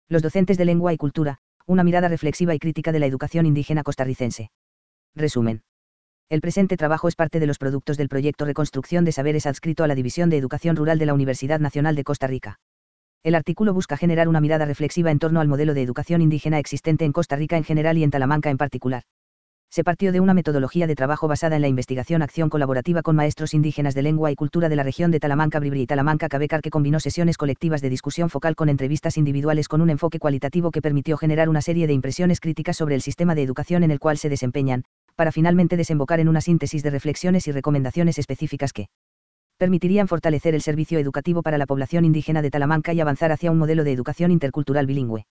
Los docentes de lengua y cultura, una mirada reflexiva y crítica de la educación indígena costarricense. Resumen. El presente trabajo es parte de los productos del proyecto Reconstrucción de Saberes adscrito a la División de Educación Rural de la Universidad Nacional de Costa Rica. El artículo busca generar una mirada reflexiva en torno al modelo de educación indígena existente en Costa Rica en general y en Talamanca en particular. Se partió de una metodología de trabajo basada en la investigación-acción colaborativa con maestros indígenas de lengua y cultura de la región de Talamanca Bribri y Talamanca Cabecar, que combinó sesiones colectivas de discusión focal con entrevistas individuales con un enfoque cualitativo que permitió generar una serie de impresiones críticas sobre el sistema de educación en el cual se desempeñan, para finalmente desembocar en una síntesis de reflexiones y recomendaciones específicas que permitirían fortalecer el servicio educativo para la población indígena de Talamanca y avanzar hacia un modelo de educación intercultural bilingüe.